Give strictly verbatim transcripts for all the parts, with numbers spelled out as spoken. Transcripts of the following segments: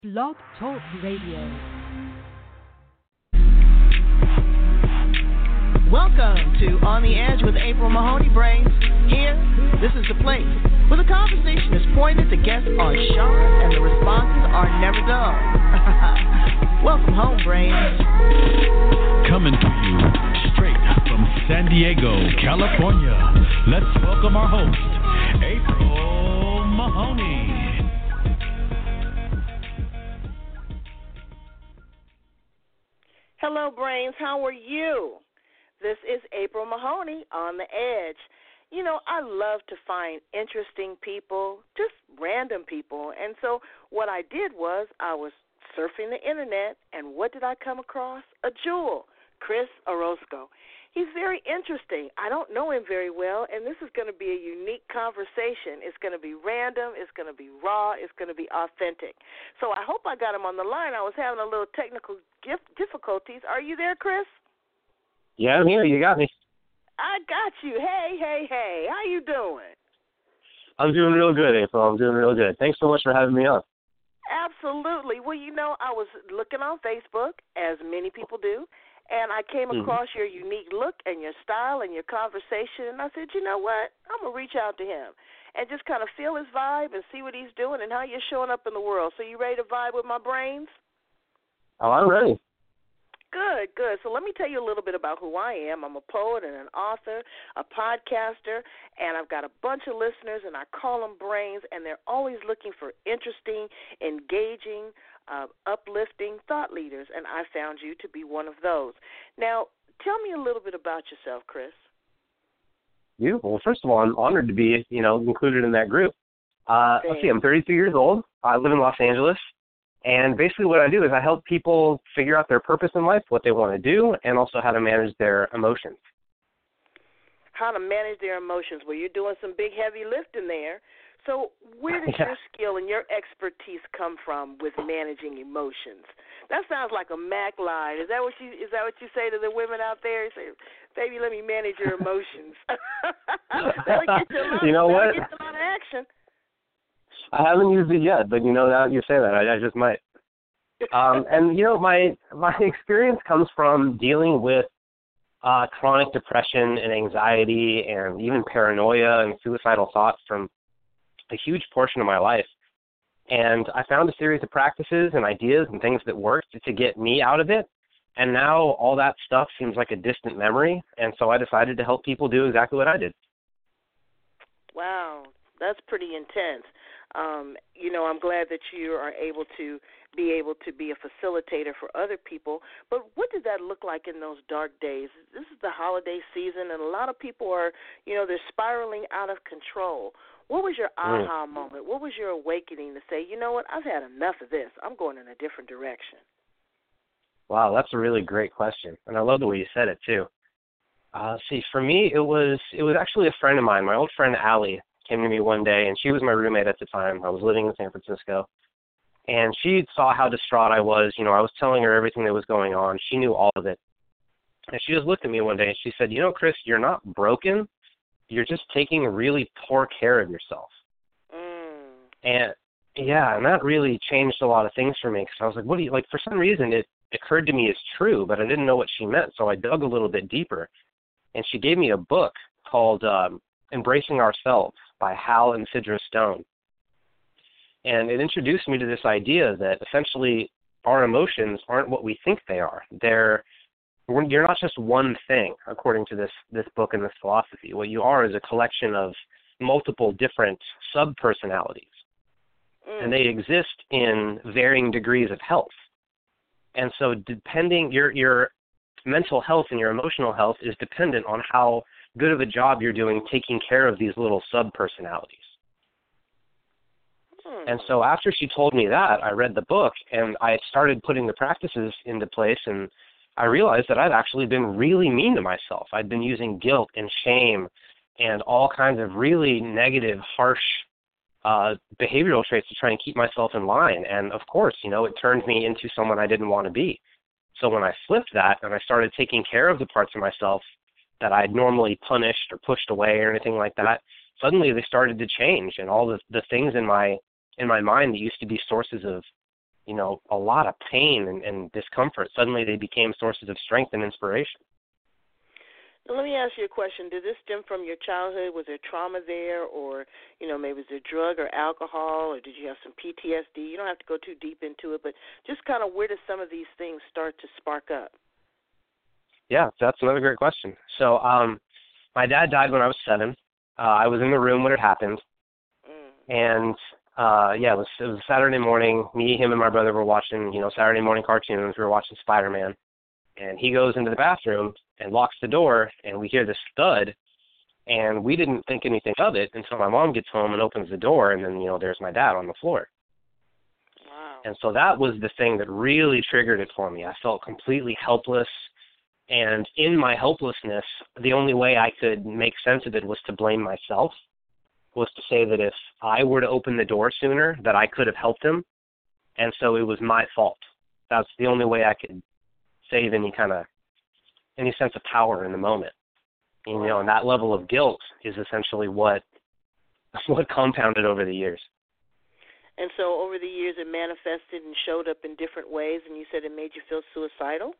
Blog Talk Radio. Welcome to On the Edge with April Mahoney Brains. Here, this is the place where the conversation is pointed, the guests are sharp, and the responses are never dull. Welcome home, Brains. Coming to you straight from San Diego, California. Let's welcome our host, April Mahoney. Hello, Brains. How are you? This is April Mahoney on the Edge. You know, I love to find interesting people, just random people. And so what I did was I was surfing the Internet, and what did I come across? A jewel, Chris Orozco. He's very interesting. I don't know him very well, and this is going to be a unique conversation. It's going to be random. It's going to be raw. It's going to be authentic. So I hope I got him on the line. I was having a little technical difficulties. Are you there, Chris? Yeah, I'm here. You got me. I got you. Hey, hey, hey. How you doing? I'm doing real good, April. I'm doing real good. Thanks so much for having me on. Absolutely. Well, you know, I was looking on Facebook, as many people do, and I came across mm-hmm. your unique look and your style and your conversation, and I said, you know what? I'm going to reach out to him and just kind of feel his vibe and see what he's doing and how you're showing up in the world. So you ready to vibe with my brains? Oh, I'm ready. Good, good. So let me tell you a little bit about who I am. I'm a poet and an author, a podcaster, and I've got a bunch of listeners, and I call them brains, and they're always looking for interesting, engaging, uh, uplifting thought leaders, and I found you to be one of those. Now, tell me a little bit about yourself, Chris. You? Well, first of all, I'm honored to be, you know, included in that group. Uh, let's see, I'm thirty-two years old. I live in Los Angeles. And basically what I do is I help people figure out their purpose in life, what they want to do, and also how to manage their emotions. How to manage their emotions. Well, you're doing some big, heavy lifting there. So where does yeah. your skill and your expertise come from with managing emotions? That sounds like a Mac line. Is that what you is that what you say to the women out there? You say, baby, let me manage your emotions. That'll get you a lot, you know what? Get you a lot of action. I haven't used it yet, but you know, now that you say that, I, I just might. Um, and you know, my my experience comes from dealing with uh, chronic depression and anxiety, and even paranoia and suicidal thoughts from a huge portion of my life. And I found a series of practices and ideas and things that worked to get me out of it. And now all that stuff seems like a distant memory. And so I decided to help people do exactly what I did. Wow, that's pretty intense. Um, you know, I'm glad that you are able to be able to be a facilitator for other people. But what did that look like in those dark days? This is the holiday season, and a lot of people are, you know, they're spiraling out of control. What was your aha mm. moment? What was your awakening to say, you know what, I've had enough of this. I'm going in a different direction. Wow, that's a really great question, and I love the way you said it too. Uh, see, for me, it was it was actually a friend of mine, my old friend Allie. Came to me one day, and she was my roommate at the time. I was living in San Francisco, and she saw how distraught I was. You know, I was telling her everything that was going on. She knew all of it. And she just looked at me one day, and she said, you know, Chris, you're not broken. You're just taking really poor care of yourself. Mm. And, yeah, and that really changed a lot of things for me, because I was like, what do you, like, for some reason it occurred to me as true, but I didn't know what she meant, so I dug a little bit deeper. And she gave me a book called um, Embracing Ourselves by Hal and Sidra Stone. And it introduced me to this idea that essentially our emotions aren't what we think they are. They're, you're not just one thing, according to this, this book and this philosophy. What you are is a collection of multiple different sub-personalities. Mm. And they exist in varying degrees of health. And so depending, your your mental health and your emotional health is dependent on how good of a job you're doing taking care of these little sub-personalities. Hmm. And so after she told me that, I read the book, and I started putting the practices into place, and I realized that I'd actually been really mean to myself. I'd been using guilt and shame and all kinds of really negative, harsh uh, behavioral traits to try and keep myself in line. And, of course, you know, it turned me into someone I didn't want to be. So when I flipped that and I started taking care of the parts of myself that I'd normally punished or pushed away or anything like that, suddenly they started to change, and all the, the things in my in my mind that used to be sources of you know, a lot of pain and, and discomfort. Suddenly they became sources of strength and inspiration. Now, let me ask you a question. Did this stem from your childhood? Was there trauma there, or, you know, maybe was there drug or alcohol, or did you have some P T S D? You don't have to go too deep into it, but just kind of where did some of these things start to spark up? Yeah, that's another great question. So um, my dad died when I was seven. Uh, I was in the room when it happened, mm. and uh, yeah, it was, it was Saturday morning. Me, him, and my brother were watching, you know, Saturday morning cartoons. We were watching Spider-Man, and he goes into the bathroom and locks the door, and we hear this thud, and we didn't think anything of it until my mom gets home and opens the door, and then, you know, there's my dad on the floor. Wow. And so that was the thing that really triggered it for me. I felt completely helpless, and in my helplessness, the only way I could make sense of it was to blame myself, was to say that if I were to open the door sooner, that I could have helped him, and so it was my fault. That's the only way I could save any kind of any sense of power in the moment. And, you know, and that level of guilt is essentially what what compounded over the years. And so over the years it manifested and showed up in different ways, and you said it made you feel suicidal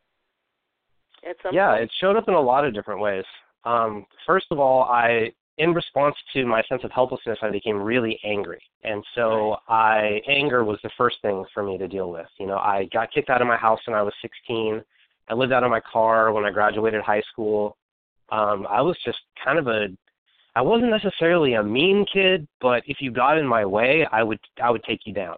at some yeah, point? Yeah, it showed up in a lot of different ways. Um, first of all, I, in response to my sense of helplessness, I became really angry. And so I, anger was the first thing for me to deal with. You know, I got kicked out of my house when I was sixteen. I lived out of my car when I graduated high school. Um, I was just kind of a, I wasn't necessarily a mean kid, but if you got in my way, I would, I would take you down.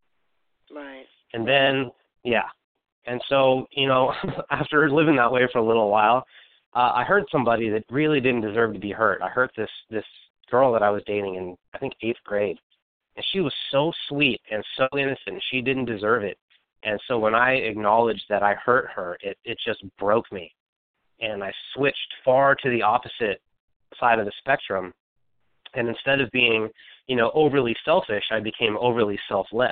Right. And then, yeah. And so, you know, after living that way for a little while, uh, I hurt somebody that really didn't deserve to be hurt. I hurt this, this girl that I was dating in, I think, eighth grade. And she was so sweet and so innocent. She didn't deserve it. And so when I acknowledged that I hurt her, it, it just broke me. And I switched far to the opposite side of the spectrum. And instead of being, you know, overly selfish, I became overly selfless.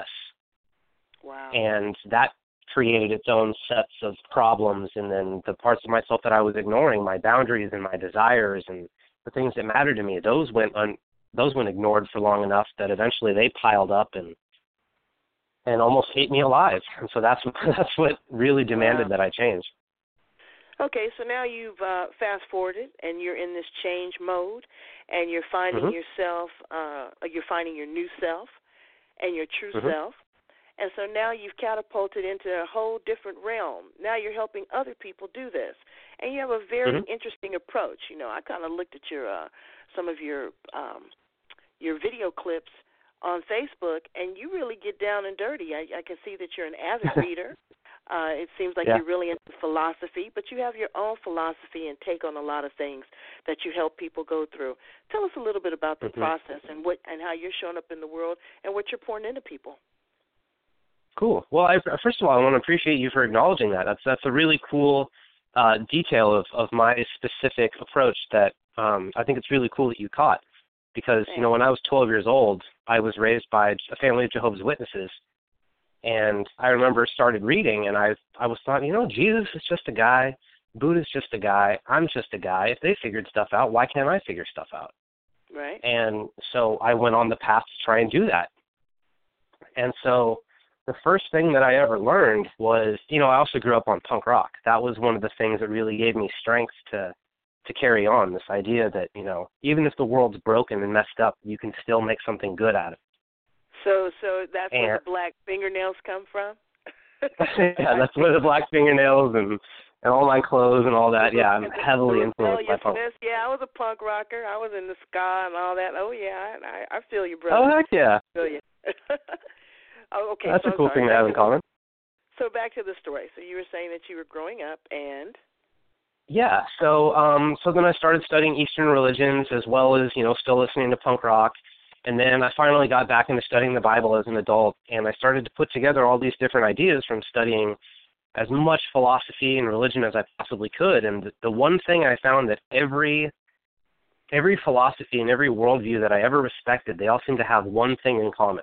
Wow. And that created its own sets of problems. And then the parts of myself that I was ignoring, my boundaries and my desires and the things that mattered to me, those went un, those went ignored for long enough that eventually they piled up and and almost ate me alive. And so that's that's what really demanded wow. that I change. Okay, so now you've uh, fast-forwarded, and you're in this change mode, and you're finding mm-hmm. yourself, uh, you're finding your new self and your true mm-hmm. self. And so now you've catapulted into a whole different realm. Now you're helping other people do this. And you have a very mm-hmm. interesting approach. You know, I kind of looked at your uh, some of your um, your video clips on Facebook, and you really get down and dirty. I, I can see that you're an avid reader. Uh, it seems like yeah. you're really into philosophy, but you have your own philosophy and take on a lot of things that you help people go through. Tell us a little bit about the mm-hmm. process and what and how you're showing up in the world and what you're pouring into people. Cool. Well, I, first of all, I want to appreciate you for acknowledging that. That's that's a really cool uh, detail of, of my specific approach that um, I think it's really cool that you caught. Because, you know, when I was twelve years old, I was raised by a family of Jehovah's Witnesses. And I remember started reading, and I I was thought, you know, Jesus is just a guy. Buddha's just a guy. I'm just a guy. If they figured stuff out, why can't I figure stuff out? Right. And so I went on the path to try and do that. And so the first thing that I ever learned was, you know, I also grew up on punk rock. That was one of the things that really gave me strength to to carry on, this idea that, you know, even if the world's broken and messed up, you can still make something good out of it. So so that's and, where the black fingernails come from? Yeah, that's where the black fingernails and, and all my clothes and all that, yeah, I'm heavily influenced by punk. Yeah, I was a punk rocker. I was in the ska and all that. Oh, yeah, I, I feel you, brother. Oh, heck yeah. I feel you. Oh, okay. That's so a cool sorry. thing to have in common. So back to the story. So you were saying that you were growing up and... Yeah, so um, so then I started studying Eastern religions as well as, you know, still listening to punk rock. And then I finally got back into studying the Bible as an adult, and I started to put together all these different ideas from studying as much philosophy and religion as I possibly could. And the one thing I found that every every philosophy and every worldview that I ever respected, they all seem to have one thing in common.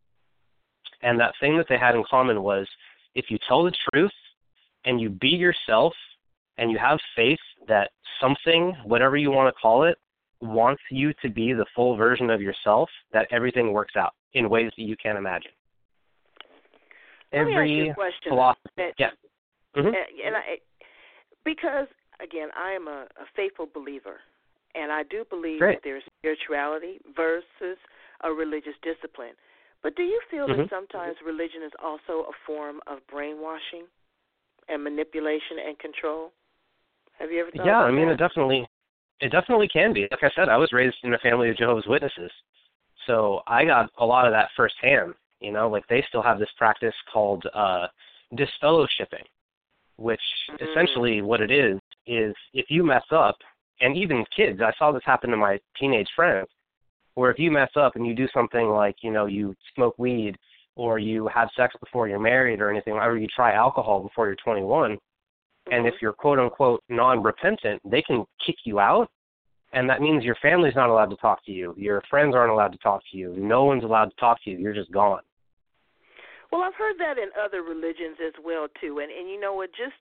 And that thing that they had in common was if you tell the truth and you be yourself, and you have faith that something, whatever you want to call it, wants you to be the full version of yourself, that everything works out in ways that you can't imagine. Let me ask you every a question. philosophy. That, Yeah. Mm-hmm. And I, because again, I am a, a faithful believer, and I do believe Great. that there's spirituality versus a religious discipline. But do you feel Mm-hmm. that sometimes religion is also a form of brainwashing and manipulation and control? Have you ever thought Yeah, about I mean, that? it definitely, it definitely can be. Like I said, I was raised in a family of Jehovah's Witnesses, so I got a lot of that firsthand. You know, like they still have this practice called uh, disfellowshipping, which Mm-hmm. essentially what it is is if you mess up, and even kids, I saw this happen to my teenage friends, where if you mess up and you do something like, you know, you smoke weed or you have sex before you're married or anything, or you try alcohol before you're twenty-one, Mm-hmm. and if you're quote-unquote non-repentant, they can kick you out, and that means your family's not allowed to talk to you. Your friends aren't allowed to talk to you. No one's allowed to talk to you. You're just gone. Well, I've heard that in other religions as well, too. And, and you know what, just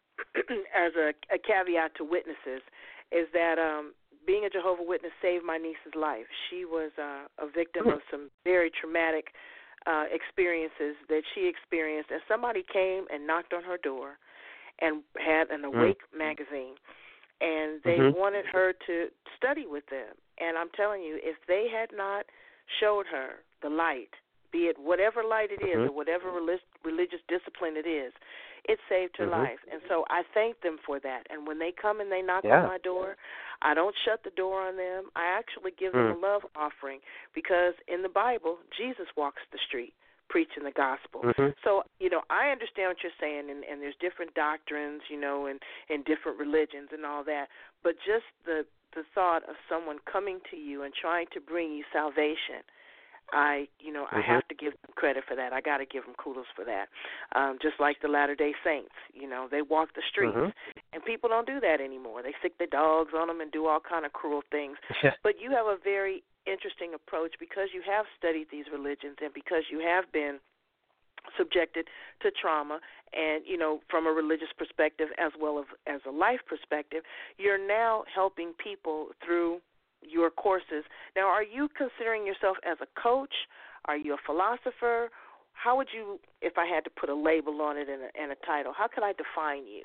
as a, a caveat to witnesses, is that um, being a Jehovah's Witness saved my niece's life. She was uh, a victim of some very traumatic uh, experiences that she experienced, and somebody came and knocked on her door and had an Awake mm. magazine, and they mm-hmm. wanted her to study with them. And I'm telling you, if they had not showed her the light, be it whatever light it is mm-hmm. or whatever relig- religious discipline it is, it saved her mm-hmm. life. And so I thank them for that. And when they come and they knock yeah. on my door, I don't shut the door on them. I actually give mm. them a love offering, because in the Bible, Jesus walks the street preaching the gospel. Mm-hmm. So, you know, I understand what you're saying, and, and there's different doctrines, you know, and, and different religions and all that. But just the, the thought of someone coming to you and trying to bring you salvation, I, you know, mm-hmm. I have to give them credit for that. I got to give them kudos for that. Um, just like the Latter-day Saints, you know, they walk the streets, mm-hmm. and people don't do that anymore. They stick their dogs on them and do all kind of cruel things. But you have a very interesting approach, because you have studied these religions and because you have been subjected to trauma, and, you know, from a religious perspective as well as, as a life perspective, you're now helping people through your courses. Now, are you considering yourself as a coach? Are you a philosopher? How would you, if I had to put a label on it and a, and a title, how could I define you?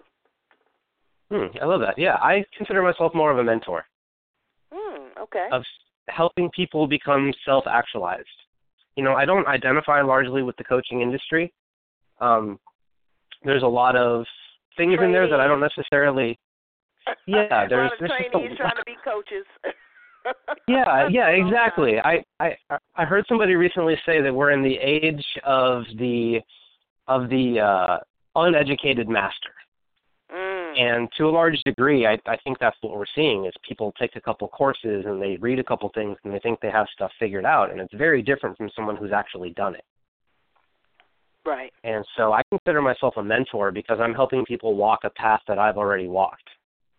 Hmm, I love that. Yeah, I consider myself more of a mentor. Hmm, okay. Of helping people become self-actualized. You know, I don't identify largely with the coaching industry. Um, there's a lot of things trainees. in there that I don't necessarily. Yeah, there's, a lot of there's trainees just a, trying to be coaches. yeah, yeah, exactly. I, I I heard somebody recently say that we're in the age of the of the uh, uneducated master. Mm. And to a large degree, I, I think that's what we're seeing, is people take a couple courses and they read a couple things and they think they have stuff figured out, and it's very different from someone who's actually done it. Right. And so I consider myself a mentor because I'm helping people walk a path that I've already walked.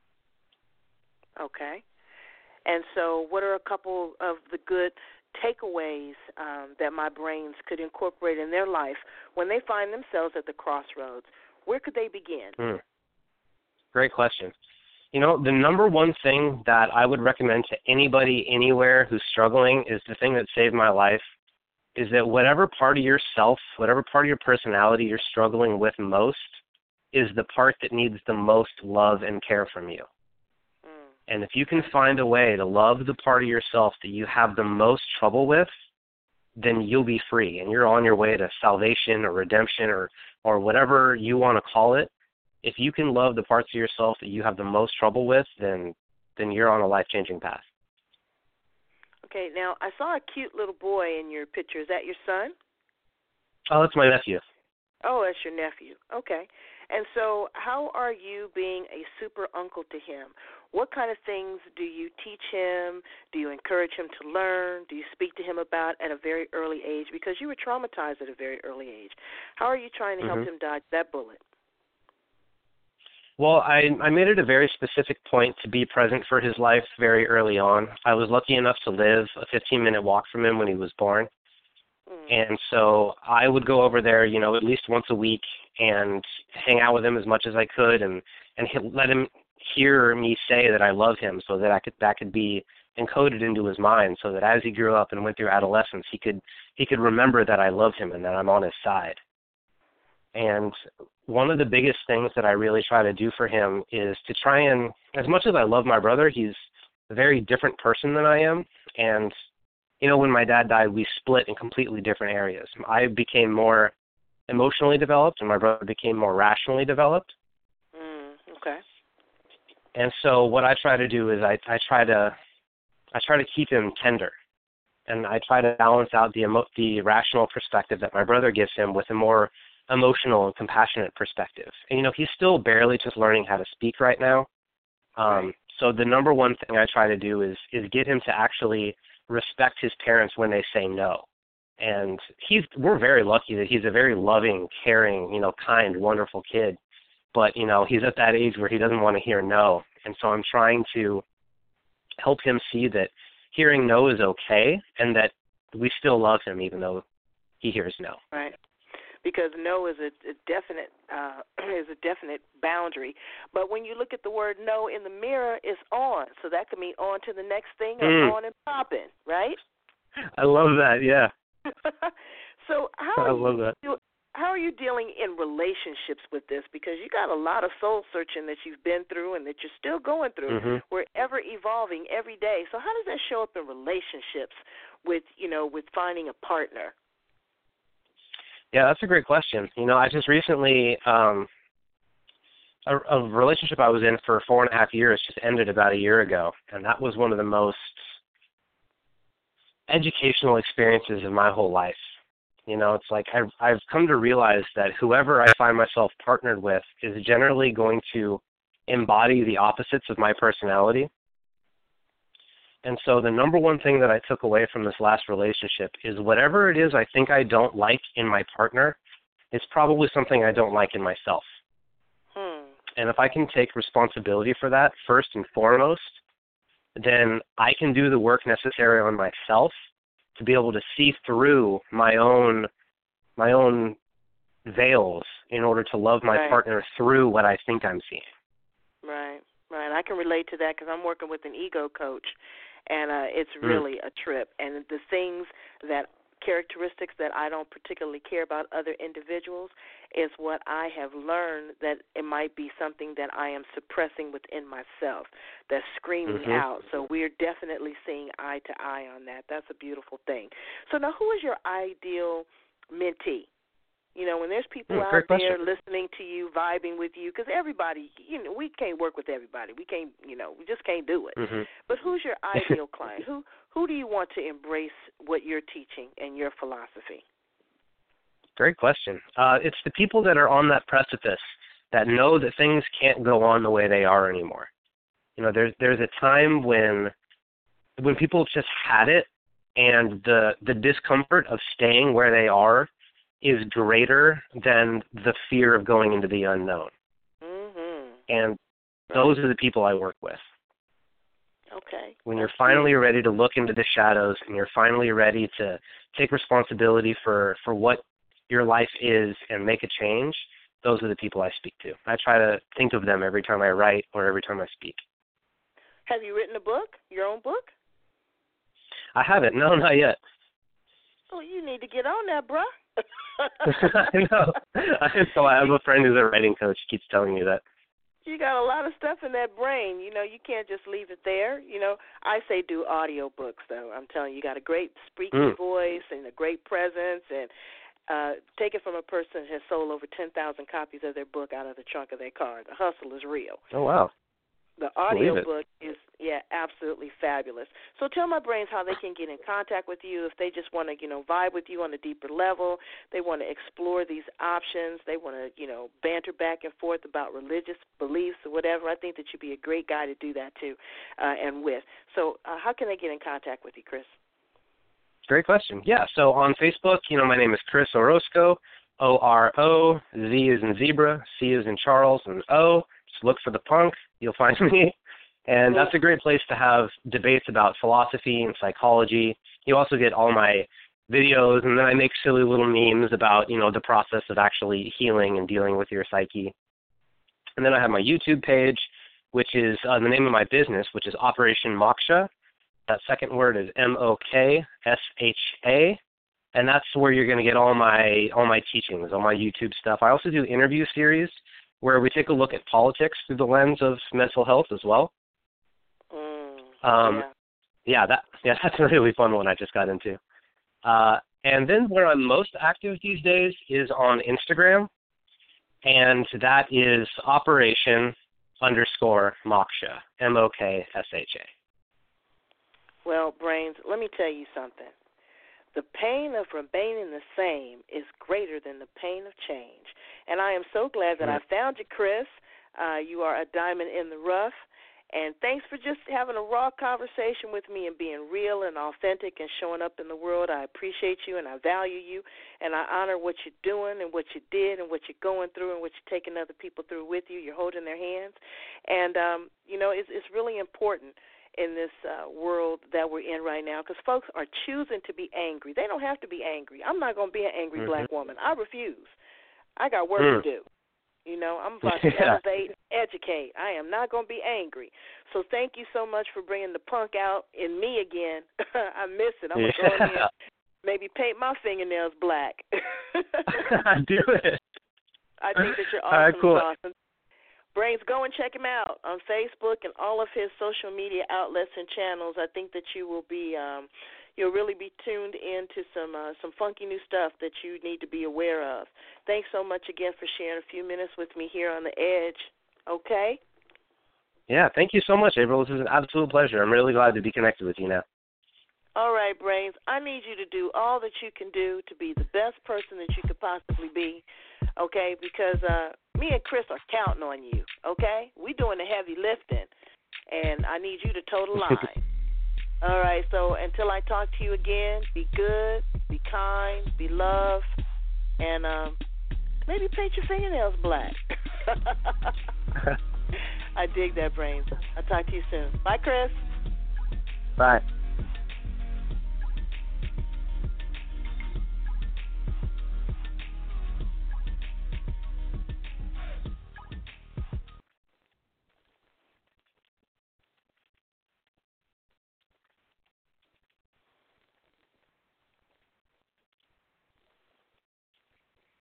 Okay. And so what are a couple of the good takeaways um, that my brains could incorporate in their life when they find themselves at the crossroads? Where could they begin? Mm. Great question. You know, the number one thing that I would recommend to anybody anywhere who's struggling is the thing that saved my life, is that whatever part of yourself, whatever part of your personality you're struggling with most is the part that needs the most love and care from you. Mm. And if you can find a way to love the part of yourself that you have the most trouble with, then you'll be free and you're on your way to salvation or redemption or, or whatever you want to call it. If you can love the parts of yourself that you have the most trouble with, then then you're on a life-changing path. Okay, now I saw a cute little boy in your picture. Is that your son? Oh, that's my nephew. Oh, that's your nephew. Okay. And so how are you being a super uncle to him? What kind of things do you teach him? Do you encourage him to learn? Do you speak to him about at a very early age? Because you were traumatized at a very early age. How are you trying to help mm-hmm. him dodge that bullet? Well, I, I made it a very specific point to be present for his life very early on. I was lucky enough to live a fifteen-minute walk from him when he was born. Mm. And so I would go over there, you know, at least once a week and hang out with him as much as I could and, and let him hear me say that I love him so that I could that could be encoded into his mind so that as he grew up and went through adolescence, he could he could remember that I love him and that I'm on his side. And one of the biggest things that I really try to do for him is to try and, as much as I love my brother, he's a very different person than I am. And, you know, when my dad died, we split in completely different areas. I became more emotionally developed, and my brother became more rationally developed. Mm, okay. And so what I try to do is I, I try to I try to keep him tender, and I try to balance out the emo- the rational perspective that my brother gives him with a more emotional and compassionate perspective. And, you know, he's still barely just learning how to speak right now. Um, right. So the number one thing I try to do is is get him to actually respect his parents when they say no. And he's we're very lucky that he's a very loving, caring, you know, kind, wonderful kid. But, you know, he's at that age where he doesn't want to hear no. And so I'm trying to help him see that hearing no is okay and that we still love him even though he hears no. Right. Because no is a, a definite uh, is a definite boundary. But when you look at the word no in the mirror, it's on. So that could mean on to the next thing or Mm. on and popping, right? I love that, yeah. So how I are love you that. do, how are you dealing in relationships with this? Because you got a lot of soul searching that you've been through and that you're still going through. Mm-hmm. We're ever evolving every day. So how does that show up in relationships with, you know, with finding a partner? Yeah, that's a great question. You know, I just recently, um, a, a relationship I was in for four and a half years just ended about a year ago, and that was one of the most educational experiences of my whole life. You know, it's like I've, I've come to realize that whoever I find myself partnered with is generally going to embody the opposites of my personality. And so the number one thing that I took away from this last relationship is whatever it is I think I don't like in my partner, it's probably something I don't like in myself. Hmm. And if I can take responsibility for that first and foremost, then I can do the work necessary on myself to be able to see through my own my own veils in order to love my Right. partner through what I think I'm seeing. Right, right. I can relate to that because I'm working with an ego coach, and uh, it's really mm. a trip. And the things that, characteristics that I don't particularly care about other individuals is what I have learned that it might be something that I am suppressing within myself, that's screaming mm-hmm. out. So we're definitely seeing eye to eye on that. That's a beautiful thing. So now who is your ideal mentee? You know, when there's people mm, out there question. listening to you, vibing with you, because everybody, you know, we can't work with everybody. We can't, you know, we just can't do it. Mm-hmm. But who's your ideal client? Who who do you want to embrace what you're teaching and your philosophy? Great question. Uh, it's the people that are on that precipice that know that things can't go on the way they are anymore. You know, there's there's a time when when people just had it, and the the discomfort of staying where they are is greater than the fear of going into the unknown. Mm-hmm. And those are the people I work with. Okay. When you're finally ready to look into the shadows and you're finally ready to take responsibility for, for what your life is and make a change, those are the people I speak to. I try to think of them every time I write or every time I speak. Have you written a book, your own book? I haven't. No, not yet. Oh, you need to get on that, bruh. I know. I know. I have a friend who's a writing coach. He keeps telling me that. You got a lot of stuff in that brain. You know, you can't just leave it there. You know, I say do audio books, though. I'm telling you, you got a great speaking mm. voice and a great presence. And uh, take it from a person who has sold over ten thousand copies of their book out of the trunk of their car. The hustle is real. Oh, wow. The audio book is, yeah, absolutely fabulous. So tell my brains how they can get in contact with you if they just want to, you know, vibe with you on a deeper level. They want to explore these options. They want to, you know, banter back and forth about religious beliefs or whatever. I think that you'd be a great guy to do that too uh, and with. So uh, how can they get in contact with you, Chris? Great question. Yeah, so on Facebook, you know, my name is Chris Orozco, O R O, Z is in zebra, C is in Charles, and O. Just look for the punk. You'll find me. And that's a great place to have debates about philosophy and psychology. You also get all my videos, and then I make silly little memes about, you know, the process of actually healing and dealing with your psyche. And then I have my YouTube page, which is uh, the name of my business, which is Operation Moksha. That second word is M O K S H A. and that's where you're going to get all my all my teachings, all my YouTube stuff. I also do interview series where we take a look at politics through the lens of mental health as well. Mm, um, yeah. yeah, that yeah, that's a really fun one I just got into. Uh, and then where I'm most active these days is on Instagram, and that is Operation underscore Moksha, M O K S H A. Well, Brains, let me tell you something. The pain of remaining the same is greater than the pain of change. And I am so glad that I found you, Chris. Uh, you are a diamond in the rough. And thanks for just having a raw conversation with me and being real and authentic and showing up in the world. I appreciate you and I value you, and I honor what you're doing and what you did and what you're going through and what you're taking other people through with you. You're holding their hands. And, um, you know, it's, it's really important in this uh, world that we're in right now because folks are choosing to be angry. They don't have to be angry. I'm not going to be an angry mm-hmm. black woman. I refuse. I got work mm. to do. You know, I'm about to yeah. elevate, educate. I am not going to be angry. So thank you so much for bringing the punk out in me again. I miss it. I'm going to yeah. go in there, maybe paint my fingernails black. Do it. I think that you're awesome. All right, cool. Awesome. Brains, go and check him out on Facebook and all of his social media outlets and channels. I think that you will be, um, you'll really be tuned into some uh, some funky new stuff that you need to be aware of. Thanks so much again for sharing a few minutes with me here on The Edge. Okay? Yeah, thank you so much, April. This is an absolute pleasure. I'm really glad to be connected with you now. All right, Brains. I need you to do all that you can do to be the best person that you could possibly be, okay? Because uh, me and Chris are counting on you, okay? We're doing the heavy lifting, and I need you to toe the line. All right, so until I talk to you again, be good, be kind, be loved, and um, maybe paint your fingernails black. I dig that, Brains. I'll talk to you soon. Bye, Chris. Bye.